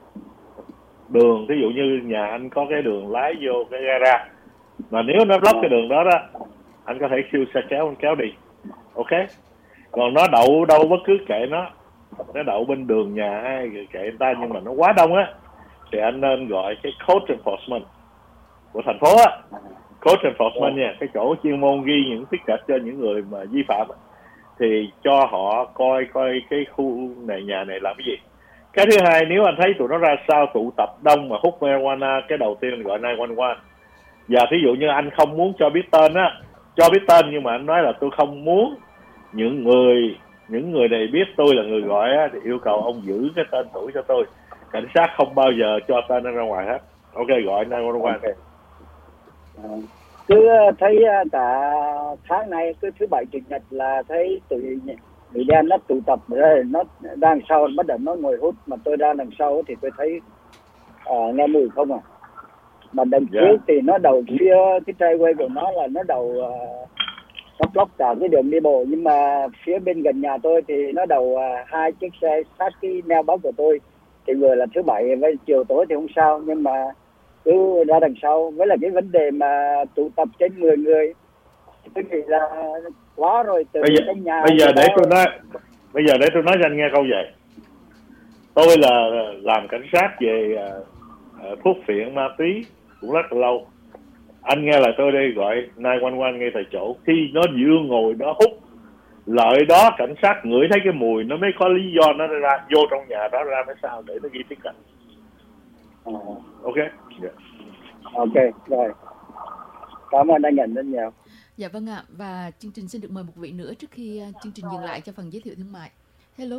đường, ví dụ như nhà anh có cái đường lái vô cái gara, mà nếu nó block cái đường đó đó, anh có thể kêu xe kéo anh kéo đi. Ok, còn nó đậu đâu bất cứ kệ nó, nó đậu bên đường nhà hay kệ người ta, nhưng mà nó quá đông á thì anh nên gọi cái code enforcement của thành phố á, code enforcement nha, cái chỗ chuyên môn ghi những ticket cho những người mà vi phạm á, thì cho họ coi coi cái khu này nhà này làm cái gì. Cái thứ hai, nếu anh thấy tụi nó ra sao tụ tập đông mà hút marijuana, cái đầu tiên gọi nine one one. Và thí dụ như anh không muốn cho biết tên á, cho biết tên nhưng mà anh nói là tôi không muốn những người những người này biết tôi là người gọi á, thì yêu cầu ông giữ cái tên tuổi cho tôi. Cảnh sát không bao giờ cho tên ra ngoài hết. Ok, gọi nine one one. Okay. À, cứ thấy cả tháng này cứ thứ bảy chủ nhật là thấy tụi Mỹ đen nó tụ tập rồi, nó đang sau bắt đầu nó ngồi hút, mà tôi đang đằng sau thì tôi thấy uh, nghe mùi không à. Mà đằng trước yeah. thì nó đầu phía cái driveway của nó là nó đầu uh, nó block cả cái đường đi bộ, nhưng mà phía bên gần nhà tôi thì nó đầu à, hai chiếc xe sát cái mailbox của tôi, thì vừa là thứ bảy với chiều tối thì không sao, nhưng mà cứ ra đằng sau. Với là cái vấn đề mà tụ tập trên mười người tôi nghĩ là quá rồi. Từ bây giờ, cái nhà bây giờ để đó... tôi nói bây giờ để tôi nói cho anh nghe câu vậy. Tôi là làm cảnh sát về uh, thuốc phiện ma túy cũng rất là lâu. Anh nghe là tôi đây gọi chín một một ngay tại chỗ. Khi nó vừa ngồi đó hút, lợi đó cảnh sát ngửi thấy cái mùi nó mới có lý do nó ra vô trong nhà đó ra mới sao để nó ghi tiếng cảnh. À. Ok. Yeah. Ok rồi. Cảm ơn anh Nhận rất nhiều. Dạ vâng ạ. Và chương trình xin được mời một vị nữa trước khi chương trình dừng lại cho phần giới thiệu thương mại. Hello.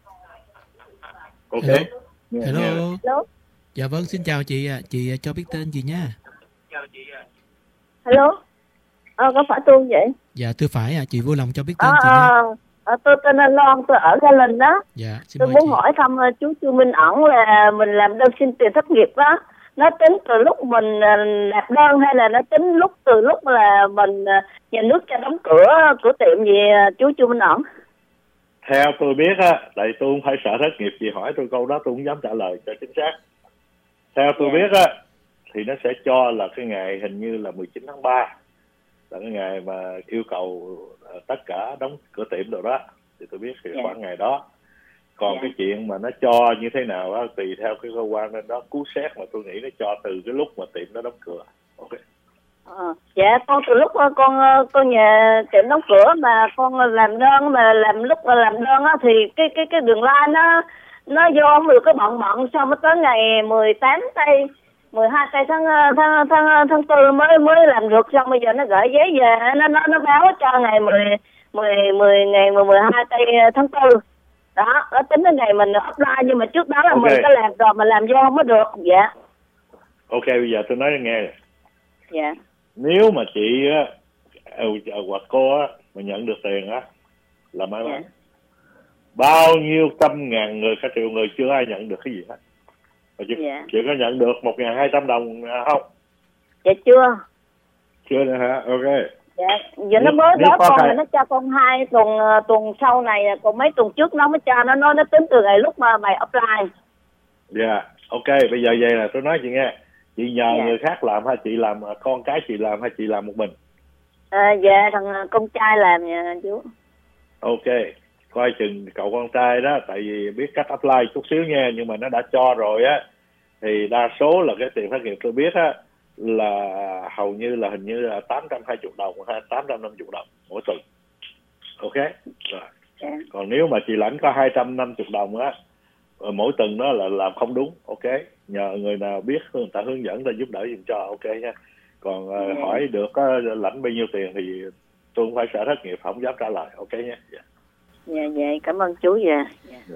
Ok. Hello. Yeah. Hello. Yeah. Hello. Dạ vâng, xin chào chị ạ. Chị cho biết tên gì nha. Hello. Ờ, có phải tôi vậy? Dạ thưa phải ạ. À. Chị vui lòng cho biết tên À, chị nha. à, tôi tên là Loan, tôi ở Gia Linh đó. Dạ, xin tôi mời muốn chị. hỏi thăm uh, chú Chu Minh Ẩn là mình làm đơn xin tiền thất nghiệp á, nó tính từ lúc mình uh, nạp đơn hay là nó tính lúc từ lúc là mình uh, nhà nước cho đóng cửa cửa tiệm gì uh, chú Chu Minh Ẩn? Theo tôi biết á, tại tôi không phải sợ thất nghiệp gì, hỏi tôi câu đó tôi không dám trả lời cho chính xác. Theo tôi Yeah. biết á, thì nó sẽ cho là cái ngày hình như là mười chín tháng ba là cái ngày mà yêu cầu tất cả đóng cửa tiệm rồi đó, thì tôi biết thì Yeah. khoảng ngày đó. Còn Yeah. cái chuyện mà nó cho như thế nào á, tùy theo cái cơ quan nên đó cứu xét, mà tôi nghĩ nó cho từ cái lúc mà tiệm nó đóng cửa. Ok. Ờ, dạ con từ lúc con con nhà tiệm đóng cửa mà con làm đơn, mà làm lúc mà làm đơn á thì cái cái cái đường line nó nó vô không được, cái bận bận xong mới tới ngày mười tám tây mười hai tây tháng tháng tháng tháng tư mới mới làm được, xong bây giờ nó gửi giấy về, nó nó nó báo cho ngày mười mười mười ngày mười hai tây tháng tư đó, nó tính đến ngày mình apply, nhưng mà trước đó là Ok. mình có làm rồi mà làm vô không có được. Dạ. Ok, bây giờ tôi nói cho nghe. Dạ. Nếu mà chị á, hoặc cô á, mà nhận được tiền á, là may mắn. Dạ. Bao nhiêu trăm ngàn người, cả triệu người chưa ai nhận được cái gì hết. Mà chị, Dạ. chị có nhận được một nghìn hai trăm đồng không? Dạ chưa. Chưa nữa hả? Ok. Dạ, giờ nó Nếu- mới nếu đó có con thầy- là nó cho con hai tuần tuần sau này, còn mấy tuần trước nó mới cho, nó nói nó tính từ ngày lúc mà mày apply. Dạ, yeah. Ok, bây giờ vậy là tôi nói chị nghe. Chị nhờ Dạ. người khác làm hay chị làm, con cái chị làm hay chị làm một mình? À, dạ thằng con trai làm nha chú. Ok, coi chừng cậu con trai đó, tại vì biết cách apply chút xíu nha, nhưng mà nó đã cho rồi á, thì đa số là cái tiền thất nghiệp tôi biết á, là hầu như là hình như là tám trăm hai mươi đồng hay tám trăm năm mươi đồng mỗi tuần. Ok, rồi. Dạ. Còn nếu mà chị lãnh có hai trăm năm mươi đồng á, mỗi tuần đó là làm không đúng. Ok, nhờ người nào biết người ta hướng dẫn, ta giúp đỡ giùm cho. Ok nha. Còn Dạ. uh, hỏi được uh, lãnh bao nhiêu tiền thì tôi không phải sợ thất nghiệp, không dám trả lời. Ok nha. Dạ. Dạ, dạ, cảm ơn chú. Dạ. Dạ.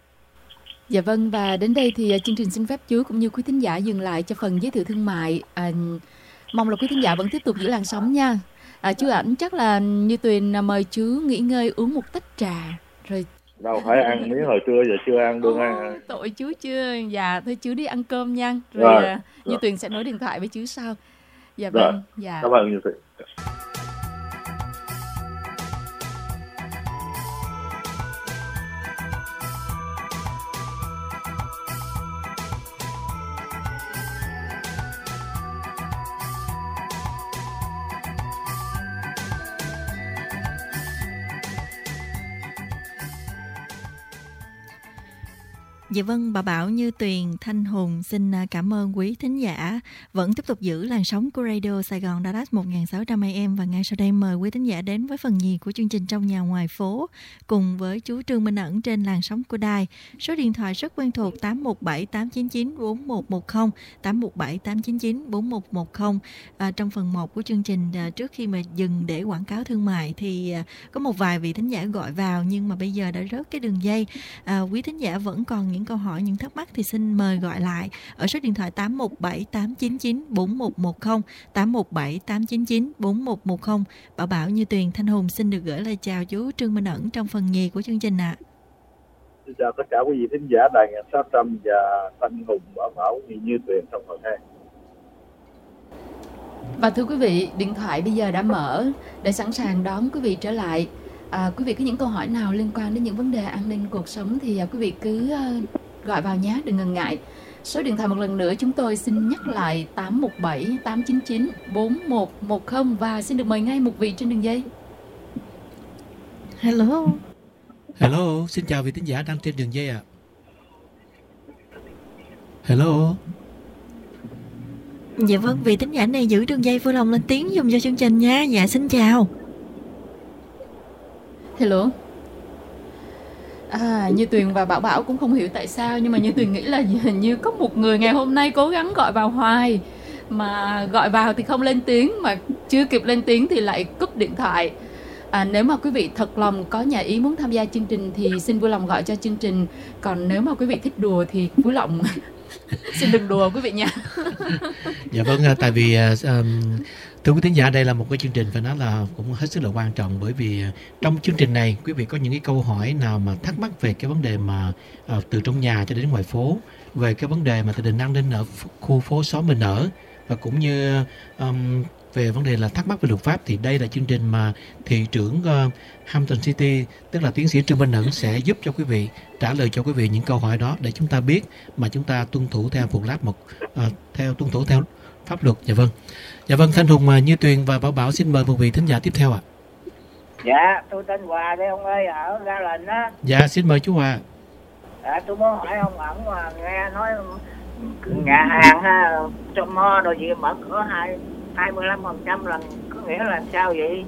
Dạ vâng, và đến đây thì chương trình xin phép chú cũng như quý thính giả dừng lại cho phần giới thiệu thương mại. À, mong là quý thính giả vẫn tiếp tục giữ làn sóng nha. À, chú Ảnh chắc là như Tuyền mời chú nghỉ ngơi uống một tách trà rồi. Đâu phải ăn miếng hồi trưa giờ chưa ăn, đừng Ô, ăn. tội chú chưa. Dạ thôi chú đi ăn cơm nha. Rồi, Rồi, à, Như rồi. Tuyền sẽ nối điện thoại với chú sau. Dạ Rồi, vâng. Dạ. cảm ơn Như Tuyền. Dạ vâng, bà Bảo, Như Tuyền, Thanh Hùng xin cảm ơn quý thính giả vẫn tiếp tục giữ làn sóng của Radio Sài Gòn Dallas một nghìn sáu trăm a em, và ngay sau đây mời quý thính giả đến với phần nhì của chương trình Trong Nhà Ngoài Phố cùng với chú Trương Minh Ẩn trên làn sóng của đài. Số điện thoại rất quen thuộc tám một bảy tám chín chín bốn một một không, tám một bảy tám chín chín bốn một một không. À, trong phần một của chương trình, à, trước khi mà dừng để quảng cáo thương mại thì à, có một vài vị thính giả gọi vào, nhưng mà bây giờ đã rớt cái đường dây. À, quý thính giả vẫn còn những câu hỏi, những thắc mắc thì xin mời gọi lại ở số điện thoại tám một bảy tám chín chín bốn một một không, tám một bảy tám chín chín bốn một một không. Bảo Bảo, Như Tuyền, Thanh Hùng xin được gửi lời chào chú Trương Minh Ẩn trong phần nhì của chương trình ạ. À. Xin chào tất cả quý vị thính giả đài một nghìn sáu trăm và Thanh Hùng, Bảo Bảo, Như Tuyền trong phần hai. Và thưa quý vị, điện thoại bây giờ đã mở để sẵn sàng đón quý vị trở lại. À, quý vị có những câu hỏi nào liên quan đến những vấn đề an ninh cuộc sống thì à, quý vị cứ uh, gọi vào nhé, đừng ngần ngại. Số điện thoại một lần nữa chúng tôi xin nhắc lại tám một bảy tám chín chín bốn một một không và xin được mời ngay một vị trên đường dây. Hello. Hello, xin chào vị thính giả đang trên đường dây ạ. À. Hello. Dạ vâng, vị thính giả này giữ đường dây vui lòng lên tiếng dùng cho chương trình nha. Dạ xin chào. Hello. À, Như Tuyền và Bảo Bảo cũng không hiểu tại sao, nhưng mà Như Tuyền nghĩ là hình như có một người ngày hôm nay cố gắng gọi vào hoài, mà gọi vào thì không lên tiếng, mà chưa kịp lên tiếng thì lại cúp điện thoại. À, nếu mà quý vị thật lòng có nhà ý muốn tham gia chương trình thì xin vui lòng gọi cho chương trình. Còn nếu mà quý vị thích đùa thì vui lòng xin đừng đùa quý vị nha. Dạ vâng, tại vì um, thưa quý thính giả, đây là một cái chương trình phải nói là cũng hết sức là quan trọng, bởi vì trong chương trình này quý vị có những cái câu hỏi nào mà thắc mắc về cái vấn đề mà uh, từ trong nhà cho đến ngoài phố, về cái vấn đề mà tình hình an ninh ở khu phố xóm mình ở, và cũng như um, về vấn đề là thắc mắc về luật pháp, thì đây là chương trình mà thị trưởng uh, Hampton City, tức là tiến sĩ Trương Minh Ẩn sẽ giúp cho quý vị trả lời cho quý vị những câu hỏi đó để chúng ta biết mà chúng ta tuân thủ theo luật pháp, một uh, theo tuân thủ theo pháp luật. Dạ vâng. Dạ vâng, Thanh Hùng, Như Tuyền và Bảo Bảo xin mời một vị thính giả tiếp theo ạ. À. Dạ, tôi tên Hòa đây ông ơi, ở Ga Lệnh á. Dạ, xin mời chú Hòa. Dạ, tôi muốn hỏi ông ẩn mà nghe nói nhà hàng ha, trong mo đồ gì mở cửa hai hai mươi lăm phần trăm lần, có nghĩa là sao vậy?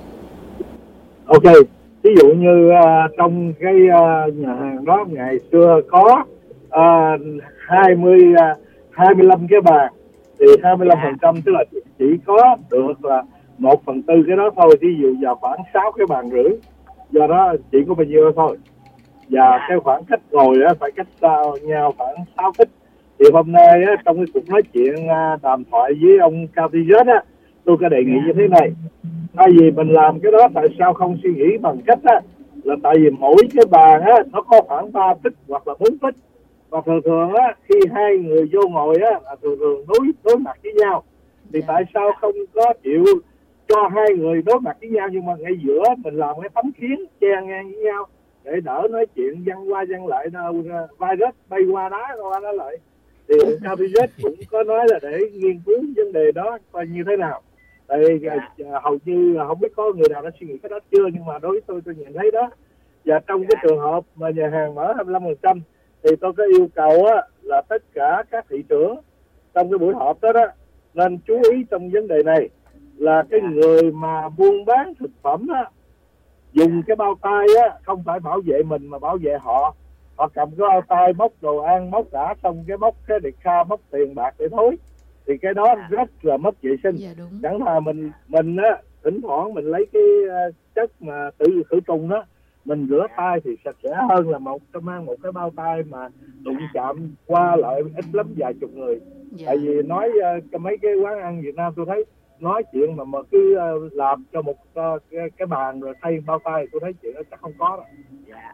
Ok, ví dụ như uh, trong cái uh, nhà hàng đó ngày xưa có uh, hai mươi, uh, hai mươi lăm cái bàn, thì hai mươi lăm phần trăm tức là chỉ có được là một phần tư cái đó thôi, ví dụ giờ khoảng sáu cái bàn rưỡi, do đó chỉ có bao nhiêu đó thôi. Và yeah. cái khoảng cách ngồi á, phải cách sao nhau khoảng sáu feet. Thì hôm nay á, trong cái cuộc nói chuyện uh, đàm thoại với ông Cao Thị Dết á, tôi có đề nghị như thế này: thay vì mình làm cái đó, tại sao không suy nghĩ bằng cách á, là tại vì mỗi cái bàn á nó có khoảng ba feet hoặc là bốn feet, và thường thường á khi hai người vô ngồi á là thường thường đối đối mặt với nhau, thì tại sao không có chịu cho hai người đối mặt với nhau, nhưng mà ngay giữa mình làm cái tấm khiến che ngang với nhau để đỡ nói chuyện văng qua văng lại, virus bay qua đá qua đá lại. Thì Cao Thị Dết cũng có nói là để nghiên cứu vấn đề đó coi như thế nào. Tại uh, hầu như không biết có người nào đã suy nghĩ cái đó chưa, nhưng mà đối với tôi tôi nhận thấy đó. Và trong cái trường hợp mà nhà hàng mở hai mươi lăm phần trăm thì tôi có yêu cầu á, là tất cả các thị trưởng trong cái buổi họp đó đó nên chú ý trong vấn đề này, là cái người mà buôn bán thực phẩm á, dùng cái bao tay á không phải bảo vệ mình mà bảo vệ họ. Họ cầm cái bao tay móc đồ ăn, móc đã xong cái móc cái đệt kha, móc tiền bạc để thối, thì cái đó rất là mất vệ sinh. Dạ, chẳng thà mình mình á thỉnh thoảng mình lấy cái uh, chất mà tự khử trùng đó mình rửa tay thì sạch sẽ hơn là một mang một cái bao tay mà đụng chạm qua lại ít lắm vài chục người. Dạ. Tại vì nói uh, mấy cái quán ăn Việt Nam tôi thấy nói chuyện mà mà cứ uh, làm cho một uh, cái, cái bàn rồi thay bao tay, tôi thấy chuyện đó chắc không có đâu. Dạ.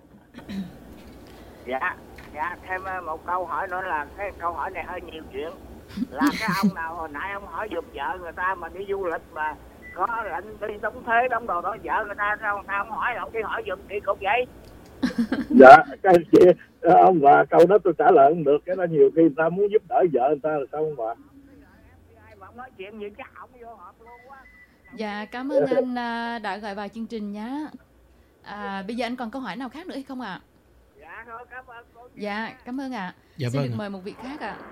Dạ, dạ, thêm một câu hỏi nữa, là cái câu hỏi này hơi nhiều chuyện. Là cái ông nào hồi nãy ông hỏi giùm vợ người ta mà đi du lịch mà có lệnh đi đóng thuế đóng đồ đó, vợ người ta sao sao không hỏi, ông đi hỏi giùm kỳ cục vậy? Dạ, cái chị ông bà câu đó tôi trả lời không được, cái đó nhiều khi người ta muốn giúp đỡ vợ người ta là sao ông bà. Ông nói chuyện gì chắc không vô họp luôn quá. Dạ, cảm ơn anh đã gọi vào chương trình nhé. À, bây giờ anh còn câu hỏi nào khác nữa hay không ạ? À? Dạ thôi, cảm ơn cô. Dạ, cảm ơn ạ. À. Dạ, xin vâng. được mời một vị khác ạ. À.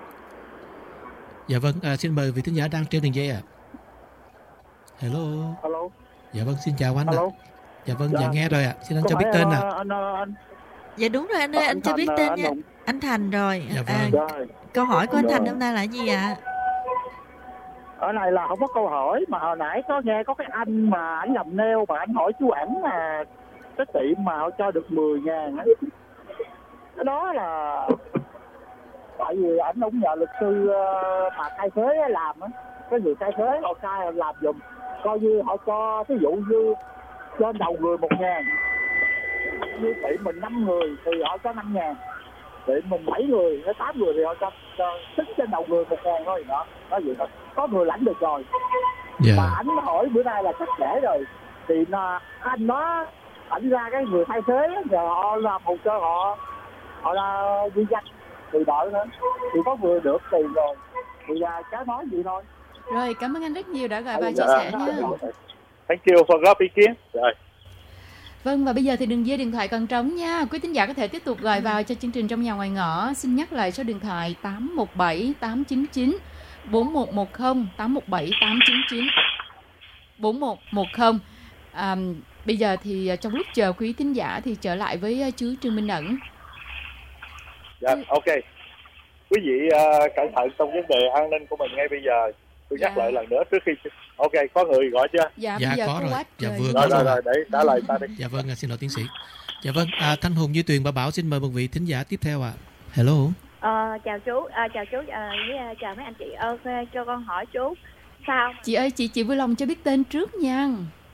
Dạ vâng, à, xin mời vị thính giả đang trên đường dây ạ. À. Hello. Hello. Dạ vâng, xin chào anh ạ. À. Dạ vâng, dạ, dạ nghe rồi ạ. À. Xin anh có cho biết tên ạ. À. Anh, anh, dạ đúng rồi anh ơi, anh, anh cho biết tên nha. Anh, anh Thành rồi. Dạ vâng. À, câu hỏi của anh Thành hôm nay là gì ạ? À? Ở này là không có câu hỏi, mà hồi nãy có nghe có cái anh mà anh làm nail mà anh hỏi chú ảnh là cái tiệm mà họ cho được mười ngàn ấy. Cái đó là tại vì ảnh cũng nhờ luật sư mà khai thuế làm á, cái người khai thuế họ khai làm giùm, coi như họ cho ví dụ như trên đầu người một ngàn, như tiệm mình năm người thì họ cho năm ngàn, để mình bảy người hay tám người thì họ cho, cho tính trên đầu người một ngàn thôi đó, đó vậy thôi, có người lãnh được rồi. Yeah. Mà anh hỏi bữa nay là chắc trễ rồi thì là anh nó ảnh ra cái người thay thế giờ họ làm hồ sơ họ họ là ghi danh thì đợi nữa thì có người được tiền rồi thì là cái nói gì thôi. Rồi, cảm ơn anh rất nhiều đã gọi và chia sẻ nha. Thank you for góp ý kiến. Rồi. Vâng, và bây giờ thì đường dây điện thoại còn trống nha. Quý thính giả có thể tiếp tục gọi vào cho chương trình Trong Nhà Ngoài Ngõ. Xin nhắc lại số điện thoại tám một bảy tám chín chín bốn một một không, tám một bảy tám chín chín bốn một một không. À, bây giờ thì trong lúc chờ quý thính giả thì trở lại với chú Trương Minh Ẩn. Dạ, ok. Quý vị uh, cẩn thận trong vấn đề an ninh của mình ngay bây giờ. Tôi nhắc dạ. lại lần nữa trước khi... Ok, có người gọi chưa? Dạ, dạ giờ có rồi. Dạ vừa rồi, có rồi, rồi. rồi, để trả lời ta đi. Dạ vâng, xin lỗi tiến sĩ. Dạ vâng, à, Thanh Hùng, Như Tuyền, bà Bảo xin mời một vị thính giả tiếp theo ạ. À. Hello. Ờ, chào chú, à, chào chú, à, với uh, chào mấy anh chị. Ơ, okay, cho con hỏi chú sao? Chị ơi, chị chị vui lòng cho biết tên trước nha.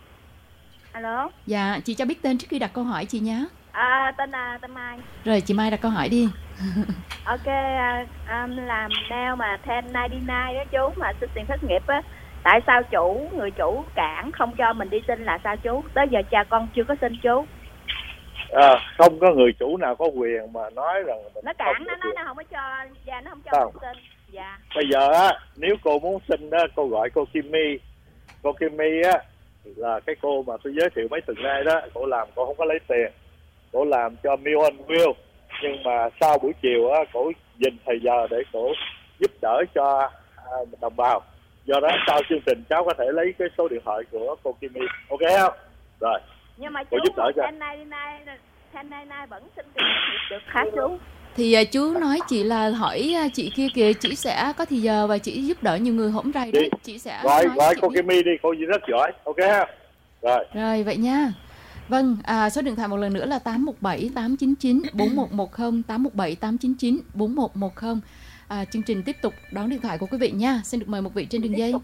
Alo. Dạ, chị cho biết tên trước khi đặt câu hỏi chị nhé. À, tên là tên Mai. Rồi, chị Mai đặt câu hỏi đi. Ok, uh, um, làm nail mà ten ninety-nine đó chú, mà xin tiền thất nghiệp á. Tại sao chủ, người chủ cản không cho mình đi xin là sao chú? Tới giờ cha con chưa có xin chú. À, không có người chủ nào có quyền mà nói rằng mình nó cản, nó nói nó không có cho, dạ nó không cho không. mình xin. Dạ. Bây giờ á, nếu cô muốn xin á, cô gọi cô Kim My. Cô Kim My á là cái cô mà tôi giới thiệu mấy tuần nay đó, cô làm cô không có lấy tiền. Cô làm cho Mill and Will, nhưng mà sau buổi chiều á, cô dành thời giờ để cô giúp đỡ cho à, đồng bào. Do đó sau chương trình cháu có thể lấy cái số điện thoại của cô Kim My, ok không? Rồi. Nhưng mà chú ten ninety-nine vẫn xin tiền thất nghiệp được hả chú? Thì uh, chú nói chị là hỏi uh, chị kia kìa, chị sẽ có thì giờ và chị giúp đỡ nhiều người hổm rày đấy, chị sẽ gọi nói gọi chị... cô Kim My đi, cô gì rất giỏi, ok không? Rồi. Rồi vậy nha. Vâng, à, số điện thoại một lần nữa là tám một bảy tám chín chín bốn một một không, tám một bảy tám chín chín bốn một một không. À, chương trình tiếp tục đón điện thoại của quý vị nha. Xin được mời một vị trên đường dây.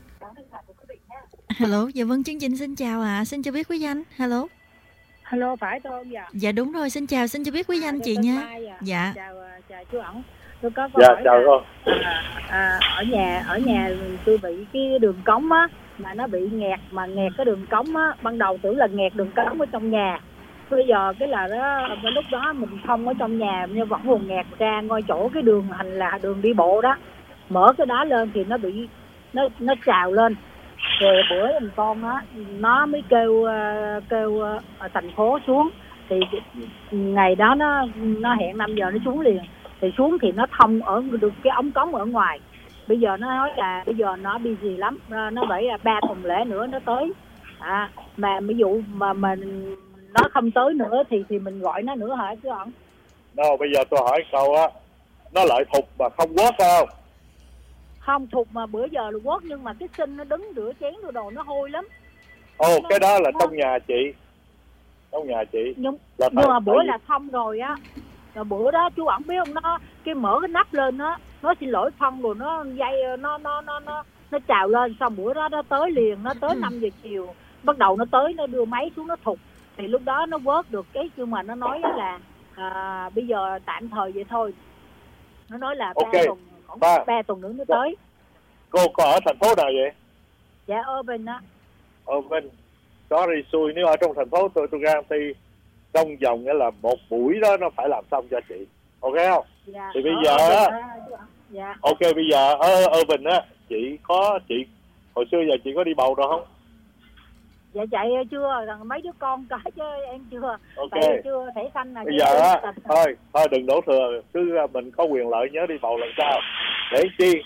Hello, dạ vâng, chương trình xin chào ạ. À. Xin cho biết quý danh. Hello. Hello, phải tôi không dạ? Dạ đúng rồi, xin chào, xin cho biết quý danh à, chị nha. À. Dạ. Chào, chào chú ẩn. Tôi có câu dạ, hỏi chào cô. À, à, ở nhà ở nhà tôi bị cái đường cống á, mà nó bị nghẹt, mà nghẹt cái đường cống á, ban đầu tưởng là nghẹt đường cống ở trong nhà. Bây giờ cái là đó, lúc đó mình không ở trong nhà nhưng vẫn còn nghẹt ra ngay chỗ cái đường hành là đường đi bộ đó. Mở cái đó lên thì nó bị nó nó trào lên. Rồi bữa thằng con á nó mới kêu kêu ở thành phố xuống, thì ngày đó nó nó hẹn năm giờ nó xuống liền, thì xuống thì nó thông ở được cái ống cống ở ngoài. Bây giờ nó nói là bây giờ nó busy lắm, nó phải là ba tuần lễ nữa nó tới. À, mà ví dụ mà mình nó không tới nữa thì thì mình gọi nó nữa hả chứ không? Đâu, bây giờ tôi hỏi câu á, nó lại thục mà không quất không? Không thục mà bữa giờ là quất, nhưng mà cái sinh nó đứng rửa chén đồ đồ nó hôi lắm. Ồ, nó, cái đó là nó... trong nhà chị. Trong nhà chị. Nhưng, là nhưng tại, mà bữa tại... là xong rồi á. Rồi bữa đó chú ẩn biết không, nó cái mở cái nắp lên á, nó xin lỗi phân rồi nó dây nó nó nó nó nó trào lên, xong bữa đó nó tới liền, nó tới năm giờ chiều. Bắt đầu nó tới nó đưa máy xuống nó thục. Thì lúc đó nó vớt được cái, nhưng mà nó nói là à, bây giờ tạm thời vậy thôi. Nó nói là ba okay. tuần ba. ba tuần nữa nó tới. Cô có ở thành phố nào vậy? Dạ Urban á. Urban. Sorry xui, nếu ở trong thành phố tôi tôi guarantee trong vòng nghĩa là một buổi đó nó phải làm xong cho chị, ok không? Dạ. Thì bây giờ á, dạ. ok bây giờ ở Urban á, chị có chị hồi xưa giờ chị có đi bầu rồi không? Dạ chạy chưa, rằng mấy đứa con có chứ em chưa. Ok. Tại chưa thể xanh là. Bây giờ á, thôi thôi đừng đổ thừa, cứ mình có quyền lợi nhớ đi bầu lần sau. Để chi?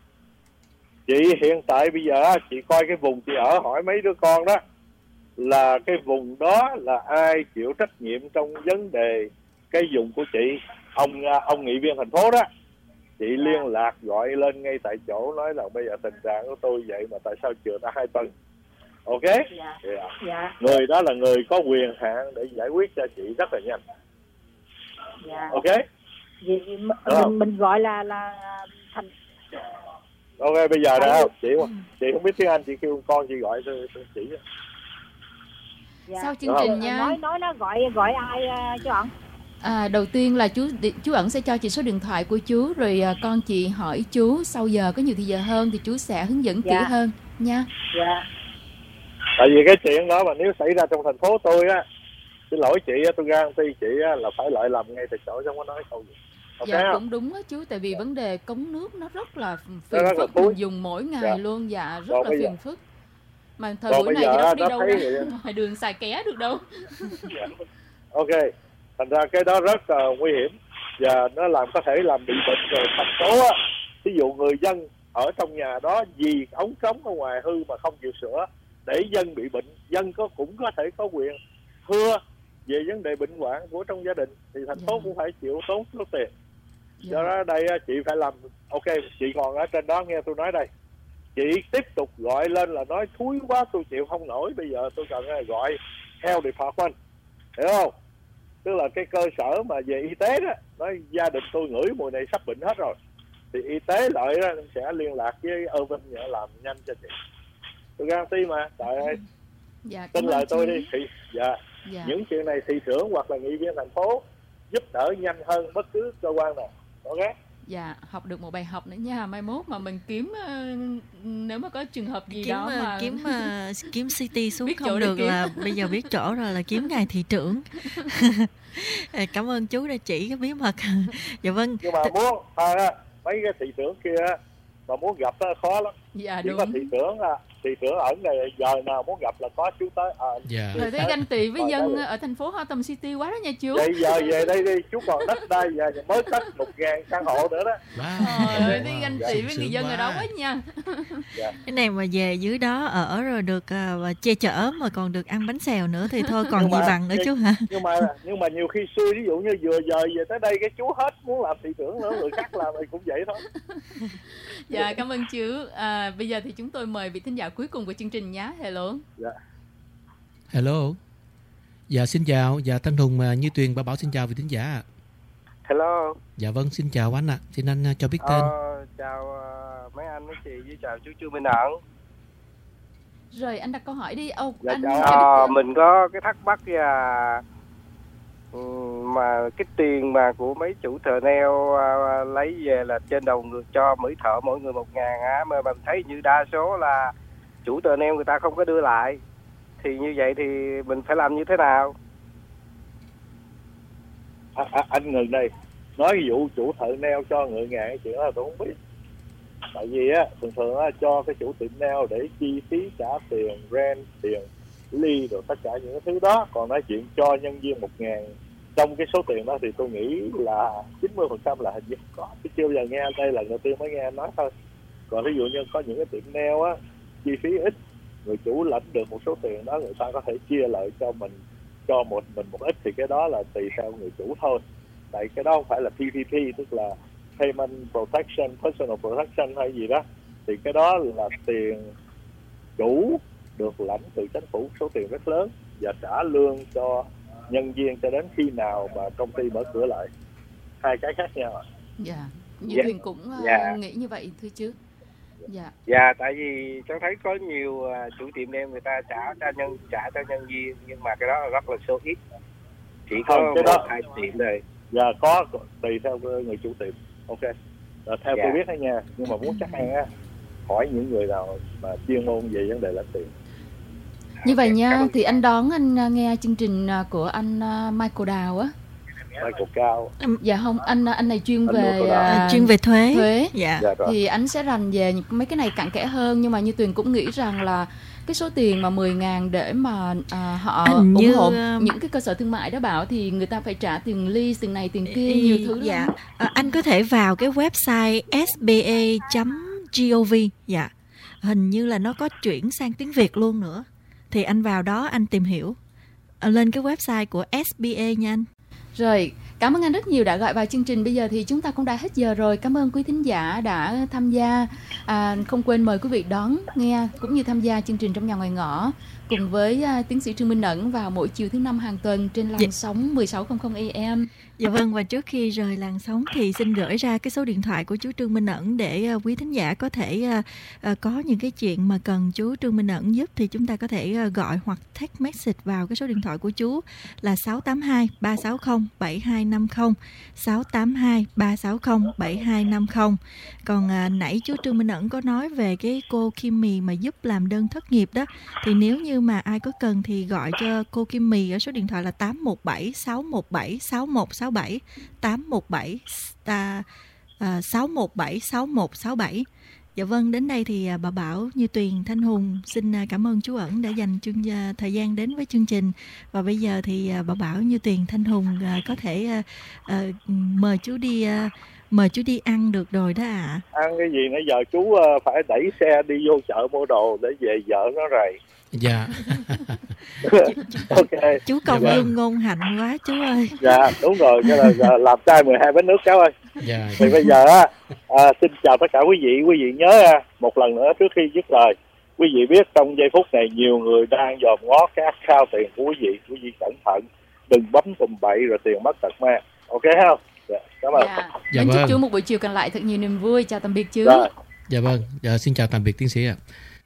Chị hiện tại bây giờ chị coi cái vùng chị ở, hỏi mấy đứa con đó là cái vùng đó là ai chịu trách nhiệm trong vấn đề cái vùng của chị. Ông ông nghị viên thành phố đó, chị liên lạc gọi lên ngay tại chỗ nói là bây giờ tình trạng của tôi vậy mà tại sao chưa đã hai tuần. Ok? Dạ. Yeah. Dạ. Người đó là người có quyền hạn để giải quyết cho chị rất là nhanh. Dạ. Ok? Vì mình, mình, mình gọi là là thành. Ok, bây giờ đã chị chị không biết tiếng Anh, chị kêu con chị gọi cho chị. Dạ. Sau chương trình nha. Nói nói nó gọi gọi ai uh, chứ không? À, đầu tiên là chú chú ẩn sẽ cho chị số điện thoại của chú, rồi à, con chị hỏi chú sau giờ có nhiều thời giờ hơn thì chú sẽ hướng dẫn kỹ Dạ. hơn nha. Dạ. Tại vì cái chuyện đó mà nếu xảy ra trong thành phố tôi á, xin lỗi chị á, tôi guarantee chị á là phải lợi lầm ngay từ chỗ, không có nói câu gì. Ok Dạ không? cũng đúng á chú, tại vì vấn đề cống nước nó rất là phiền Nó rất là phức, thúi. mình dùng mỗi ngày Dạ. luôn, dạ rất Rồi là bây giờ- phiền phức. Mà thời Rồi buổi bây này giờ thì đâu có đi nó đâu thấy ra vậy. ngoài đường xài ké được đâu. Ok, thành ra cái đó rất là nguy hiểm và nó làm có thể làm bị bệnh. Rồi thành phố á, ví dụ người dân ở trong nhà đó vì ống cống ở ngoài hư mà không chịu sửa để dân bị bệnh, dân có cũng có thể có quyền thưa về vấn đề bệnh hoạn của trong gia đình, thì thành phố cũng phải chịu tốn số tiền. Do đó đây á, chị phải làm. Ok, chị còn ở trên đó nghe tôi nói đây, chị tiếp tục gọi lên là nói thúi quá tôi chịu không nổi, bây giờ tôi cần gọi health department, hiểu không? Tức là cái cơ sở mà về y tế đó, nói gia đình tôi ngửi mùi này sắp bệnh hết rồi, thì y tế lợi đó sẽ liên lạc với Irvin để làm nhanh cho chị. Tôi guarantee mà, trời ơi, Dạ, tin cảm lời ơn tôi chú. đi. Thì dạ, Dạ. những chuyện này thị trưởng hoặc là nghị viên thành phố giúp đỡ nhanh hơn bất cứ cơ quan nào. Ok. Dạ, học được một bài học nữa nha. Mai mốt mà mình kiếm ờ, nếu mà có trường hợp gì kiếm đó ờ, mà kiếm ờ, kiếm city xuống Biết chỗ không để được kiếm. là bây giờ biết chỗ rồi, là kiếm ngài thị trưởng. Cảm ơn chú đã chỉ cái bí mật. Dạ vâng. Nhưng mà muốn à, mấy cái thị trưởng kia á, mà muốn gặp nó khó lắm. Dạ Chỉ đúng. có thị trưởng là thị trưởng ở này giờ nào muốn gặp là có chú tới. À, Dạ. Thời thấy ganh tị với dân ở thành phố Gotham City quá đó nha chú. Vậy giờ về đây đi, chú còn đất đai giờ mới cất một ngàn căn hộ nữa đó. Trời ơi, thấy ganh tị với Sướng người dân quá. ở đó quá nha. Cái này mà về dưới đó ở rồi được uh, và che chở mà còn được ăn bánh xèo nữa thì thôi còn Nhưng gì mà- bằng nữa chú hả? Nhưng mà nhưng mà nhiều khi xui, ví dụ như vừa giờ về tới đây cái chú hết muốn làm thị trưởng nữa, người khác làm thì cũng vậy thôi. Dạ, cảm ơn chú. À, bây giờ thì chúng tôi mời vị thính giả cuối cùng của chương trình nhé. Hello. Dạ. Hello. Dạ xin chào. Dạ Thanh Hùng, à, Như Tuyền, Bảo Bảo xin chào vị thính giả ạ. Hello. Dạ vâng, xin chào anh ạ. Xin anh à, cho biết tên. Ờ, chào uh, mấy anh mấy chị với chào chú Trương Minh Ẩn. Rồi anh đặt câu hỏi đi. Ô, Dạ, anh chào. cho biết Ờ, tên. mình có cái thắc mắc là ừ, mà cái tiền mà của mấy chủ thợ neo à, lấy về là trên đầu người cho mỗi thợ mỗi người một ngàn á, mà mình thấy như đa số là chủ thợ neo người ta không có đưa lại, thì như vậy thì mình phải làm như thế nào? À, à, anh ngừng đây, nói vụ chủ thợ neo cho người ngàn cái chuyện đó là tôi không biết. Tại vì á thường thường á cho cái chủ tiệm nail để chi phí trả tiền rent, tiền ly rồi tất cả những cái thứ đó. Còn nói chuyện cho nhân viên một ngàn trong cái số tiền đó thì tôi nghĩ là chín mươi phần trăm là hình như không có. Chứ chưa bao giờ nghe, đây là người tiên mới nghe nói thôi. Còn ví dụ như có những cái tiệm nail á chi phí ít, người chủ lãnh được một số tiền đó, người ta có thể chia lại cho mình, cho một mình một ít, thì cái đó là tùy theo người chủ thôi. Tại cái đó không phải là pê pê pê, tức là Payment Protection, Personal Protection hay gì đó, thì cái đó là tiền chủ được lãnh từ chính phủ số tiền rất lớn và trả lương cho nhân viên cho đến khi nào mà công ty mở cửa lại, hai cái khác nhau. Dạ, Như Dạ. Tuyền cũng uh, Dạ. nghĩ như vậy thưa chứ. Dạ. Dạ, tại vì cháu thấy có nhiều à, chủ tiệm nail người ta trả cho nhân trả cho nhân viên, nhưng mà cái đó là rất là số ít, chỉ có Không, cái một đó- hai tiệm thôi. Dạ có, tùy theo người chủ tiệm. Ok. Rồi, theo Dạ. tôi biết đó nha, nhưng mà muốn chắc ăn á, hỏi những người nào mà chuyên môn về vấn đề lãnh tiền. Như vậy nha, thì anh đón anh uh, nghe chương trình uh, của anh uh, Michael Đào á. Michael Cao. Dạ không, anh anh này chuyên Anh về Michael Đào. uh, Chuyên về thuế. thuế. Dạ. Dạ rồi. Thì anh sẽ rành về những- mấy cái này cặn kẽ hơn, nhưng mà Như Tuyền cũng nghĩ rằng là cái số tiền mà mười ngàn để mà à, họ Hình ủng như, hộ um, những cái cơ sở thương mại đó, Bảo, thì người ta phải trả tiền lease, tiền này tiền kia, nhiều thứ Dạ. lắm. À, anh có thể vào cái website s b a chấm gov. Dạ. Hình như là nó có chuyển sang tiếng Việt luôn nữa. Thì anh vào đó anh tìm hiểu. À, lên cái website của ét bê a nha anh. Rồi, cảm ơn anh rất nhiều đã gọi vào chương trình. Bây giờ thì chúng ta cũng đã hết giờ rồi. Cảm ơn quý thính giả đã tham gia. À, không quên mời quý vị đón nghe cũng như tham gia chương trình Trong Nhà Ngoài Ngõ cùng với uh, tiến sĩ Trương Minh Ẩn vào mỗi chiều thứ năm hàng tuần trên làn dạ. sóng mười sáu trăm a em. Dạ vâng, và trước khi rời làn sóng thì xin gửi ra cái số điện thoại của chú Trương Minh Ẩn để uh, quý thính giả có thể uh, uh, có những cái chuyện mà cần chú Trương Minh Ẩn giúp thì chúng ta có thể uh, gọi hoặc text message vào cái số điện thoại của chú là sáu tám hai ba sáu không bảy hai năm không, sáu tám hai ba sáu không bảy hai năm không. Còn uh, nãy chú Trương Minh Ẩn có nói về cái cô Kim Mì mà giúp làm đơn thất nghiệp đó, thì nếu như mà ai có cần thì gọi cho cô Kim Mì ở số điện thoại là tám một bảy sáu một bảy sáu một sáu bảy, tám một bảy sáu một bảy sáu một sáu bảy. Dạ vâng, đến đây thì bà Bảo, Như Tuyền, Thanh Hùng xin cảm ơn chú Ẩn đã dành chương, thời gian đến với chương trình. Và bây giờ thì bà Bảo, Như Tuyền, Thanh Hùng có thể uh, mời chú đi uh, mời chú đi ăn được rồi đó ạ. À. Ăn cái gì nãy giờ chú uh, phải đẩy xe đi vô chợ mua đồ để về vợ nó rầy. Dạ. Ok. Chú công dạ, lương ngôn hạnh quá chú ơi. Dạ đúng rồi, cái là, là làm trai mười hai bánh nước cháu ơi. Dạ. Thì bây giờ á, à, xin chào tất cả quý vị. Quý vị nhớ à, một lần nữa trước khi dứt lời, quý vị biết trong giây phút này nhiều người đang dòm ngó cái account tiền của quý vị. Quý vị cẩn thận, đừng bấm tùm bậy rồi tiền mất tật mang. Ok không? Dạ, cảm ơn. Dạ. Dạ Mình vâng. chúc chú một buổi chiều còn lại thật nhiều niềm vui. Chào tạm biệt chú. Dạ. Dạ vâng, dạ, xin chào tạm biệt tiến sĩ ạ.